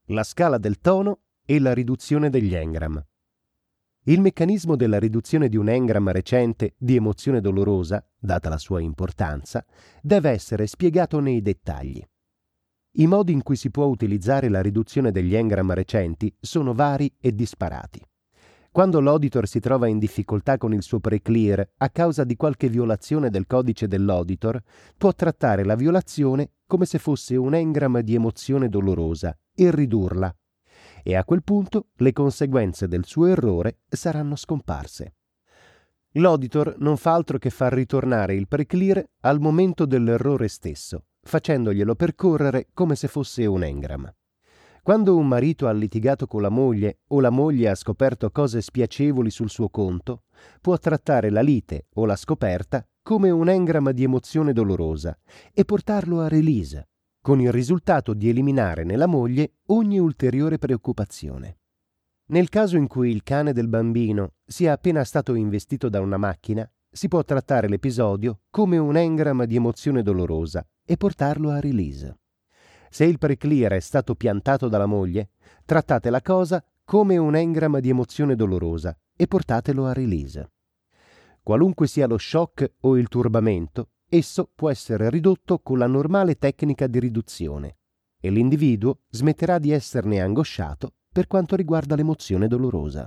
la scala del tono e la riduzione degli engram. Il meccanismo della riduzione di un engram recente di emozione dolorosa, data la sua importanza, deve essere spiegato nei dettagli. I modi in cui si può utilizzare la riduzione degli engram recenti sono vari e disparati. Quando l'auditor si trova in difficoltà con il suo pre-clear a causa di qualche violazione del codice dell'auditor, può trattare la violazione come se fosse un engram di emozione dolorosa e ridurla, e a quel punto le conseguenze del suo errore saranno scomparse. L'auditor non fa altro che far ritornare il pre-clear al momento dell'errore stesso, facendoglielo percorrere come se fosse un engram. Quando un marito ha litigato con la moglie o la moglie ha scoperto cose spiacevoli sul suo conto, può trattare la lite o la scoperta come un engram di emozione dolorosa e portarlo a release, con il risultato di eliminare nella moglie ogni ulteriore preoccupazione. Nel caso in cui il cane del bambino sia appena stato investito da una macchina, si può trattare l'episodio come un engram di emozione dolorosa e portarlo a release. Se il pre-clear è stato piantato dalla moglie, trattate la cosa come un engram di emozione dolorosa e portatelo a release. Qualunque sia lo shock o il turbamento, esso può essere ridotto con la normale tecnica di riduzione e l'individuo smetterà di esserne angosciato per quanto riguarda l'emozione dolorosa.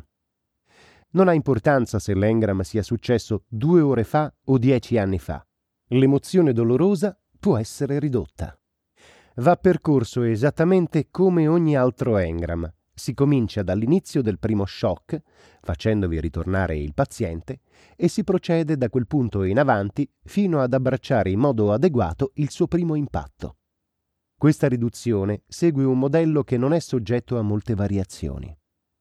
Non ha importanza se l'engram sia successo 2 ore fa o 10 anni fa. L'emozione dolorosa può essere ridotta. Va percorso esattamente come ogni altro engram. Si comincia dall'inizio del primo shock, facendovi ritornare il paziente, e si procede da quel punto in avanti fino ad abbracciare in modo adeguato il suo primo impatto. Questa riduzione segue un modello che non è soggetto a molte variazioni.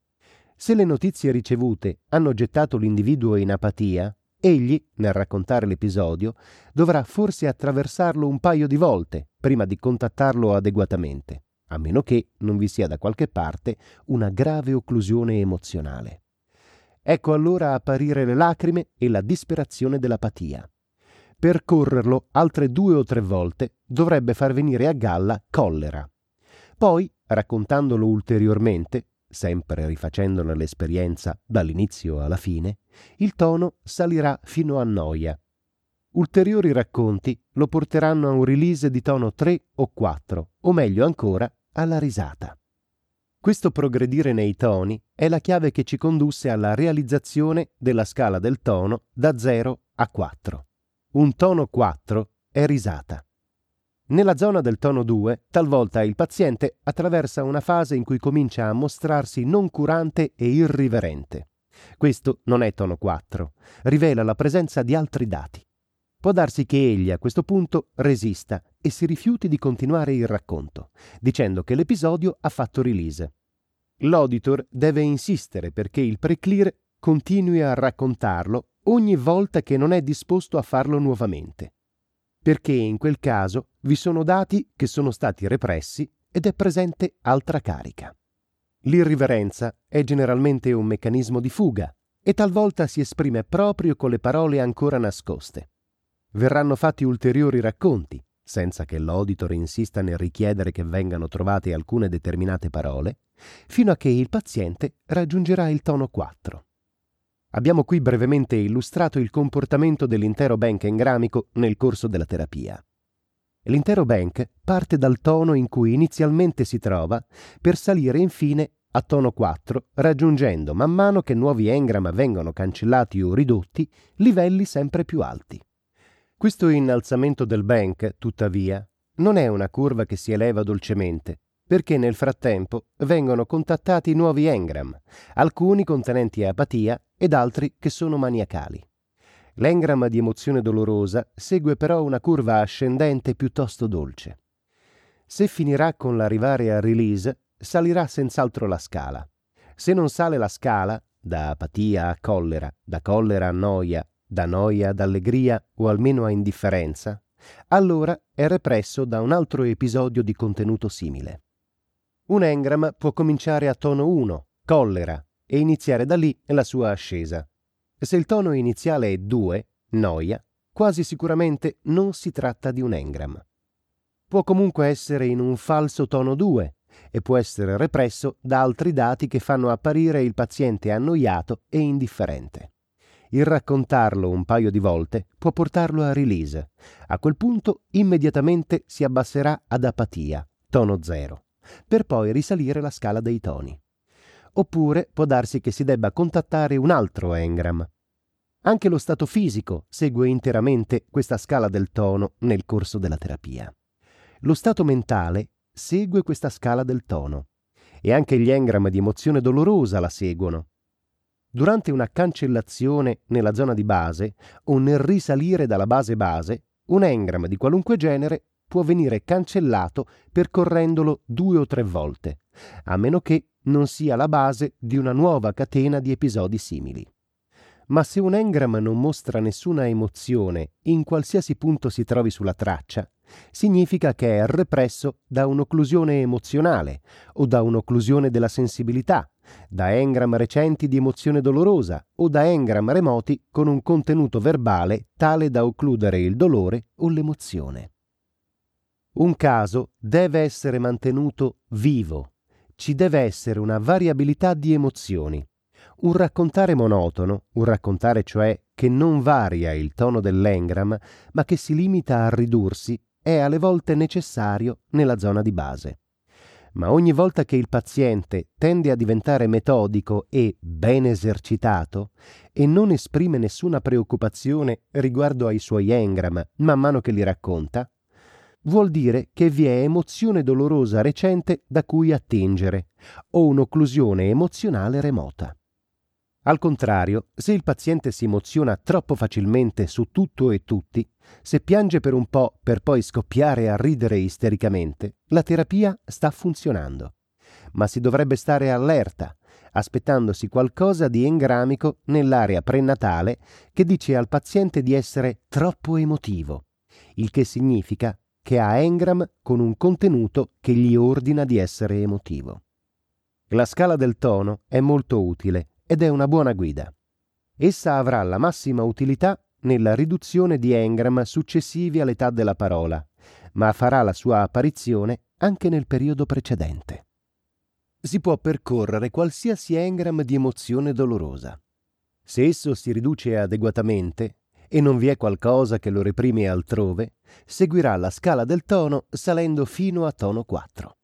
Se le notizie ricevute hanno gettato l'individuo in apatia, egli, nel raccontare l'episodio, dovrà forse attraversarlo un paio di volte prima di contattarlo adeguatamente, a meno che non vi sia da qualche parte una grave occlusione emozionale. Ecco allora apparire le lacrime e la disperazione dell'apatia. Percorrerlo altre 2 o 3 volte dovrebbe far venire a galla collera. Poi, raccontandolo ulteriormente, sempre rifacendone l'esperienza dall'inizio alla fine, il tono salirà fino a noia. Ulteriori racconti lo porteranno a un release di tono 3 o 4, o meglio ancora, alla risata. Questo progredire nei toni è la chiave che ci condusse alla realizzazione della scala del tono da 0 a 4. Un tono 4 è risata. Nella zona del tono 2, talvolta il paziente attraversa una fase in cui comincia a mostrarsi noncurante e irriverente. Questo non è tono 4, rivela la presenza di altri dati. Può darsi che egli a questo punto resista e si rifiuti di continuare il racconto, dicendo che l'episodio ha fatto release. L'auditor deve insistere perché il pre-clear continui a raccontarlo ogni volta che non è disposto a farlo nuovamente, perché in quel caso vi sono dati che sono stati repressi ed è presente altra carica. L'irriverenza è generalmente un meccanismo di fuga e talvolta si esprime proprio con le parole ancora nascoste. Verranno fatti ulteriori racconti, senza che l'auditor insista nel richiedere che vengano trovate alcune determinate parole, fino a che il paziente raggiungerà il tono 4. Abbiamo qui brevemente illustrato il comportamento dell'intero bank engramico nel corso della terapia. L'intero bank parte dal tono in cui inizialmente si trova per salire infine a tono 4, raggiungendo, man mano che nuovi engram vengono cancellati o ridotti, livelli sempre più alti. Questo innalzamento del bank, tuttavia, non è una curva che si eleva dolcemente, perché nel frattempo vengono contattati nuovi engram, alcuni contenenti apatia ed altri che sono maniacali. L'engram di emozione dolorosa segue però una curva ascendente piuttosto dolce. Se finirà con l'arrivare a release, salirà senz'altro la scala. Se non sale la scala, da apatia a collera, da collera a noia, da noia ad allegria o almeno a indifferenza, allora è represso da un altro episodio di contenuto simile. Un engram può cominciare a tono 1, collera, e iniziare da lì la sua ascesa. Se il tono iniziale è 2, noia, quasi sicuramente non si tratta di un engram. Può comunque essere in un falso tono 2, e può essere represso da altri dati che fanno apparire il paziente annoiato e indifferente. Il raccontarlo un paio di volte può portarlo a release. A quel punto immediatamente si abbasserà ad apatia, tono 0, per poi risalire la scala dei toni. Oppure può darsi che si debba contattare un altro engram. Anche lo stato fisico segue interamente questa scala del tono nel corso della terapia. Lo stato mentale segue questa scala del tono e anche gli engram di emozione dolorosa la seguono. Durante una cancellazione nella zona di base o nel risalire dalla base, un engram di qualunque genere può venire cancellato percorrendolo 2 o 3 volte, a meno che non sia la base di una nuova catena di episodi simili. Ma se un engram non mostra nessuna emozione in qualsiasi punto si trovi sulla traccia, significa che è represso da un'occlusione emozionale o da un'occlusione della sensibilità, da engram recenti di emozione dolorosa o da engram remoti con un contenuto verbale tale da occludere il dolore o l'emozione. Un caso deve essere mantenuto vivo, ci deve essere una variabilità di emozioni. Un raccontare monotono, un raccontare cioè che non varia il tono dell'engram, ma che si limita a ridursi, è alle volte necessario nella zona di base. Ma ogni volta che il paziente tende a diventare metodico e ben esercitato e non esprime nessuna preoccupazione riguardo ai suoi engram man mano che li racconta, vuol dire che vi è emozione dolorosa recente da cui attingere o un'occlusione emozionale remota. Al contrario, se il paziente si emoziona troppo facilmente su tutto e tutti, se piange per un po' per poi scoppiare a ridere istericamente, la terapia sta funzionando. Ma si dovrebbe stare allerta, aspettandosi qualcosa di engramico nell'area prenatale che dice al paziente di essere troppo emotivo, il che significa che ha engram con un contenuto che gli ordina di essere emotivo. La scala del tono è molto utile ed è una buona guida. Essa avrà la massima utilità nella riduzione di engram successivi all'età della parola, ma farà la sua apparizione anche nel periodo precedente. Si può percorrere qualsiasi engram di emozione dolorosa. Se esso si riduce adeguatamente e non vi è qualcosa che lo reprime altrove, seguirà la scala del tono salendo fino a tono 4.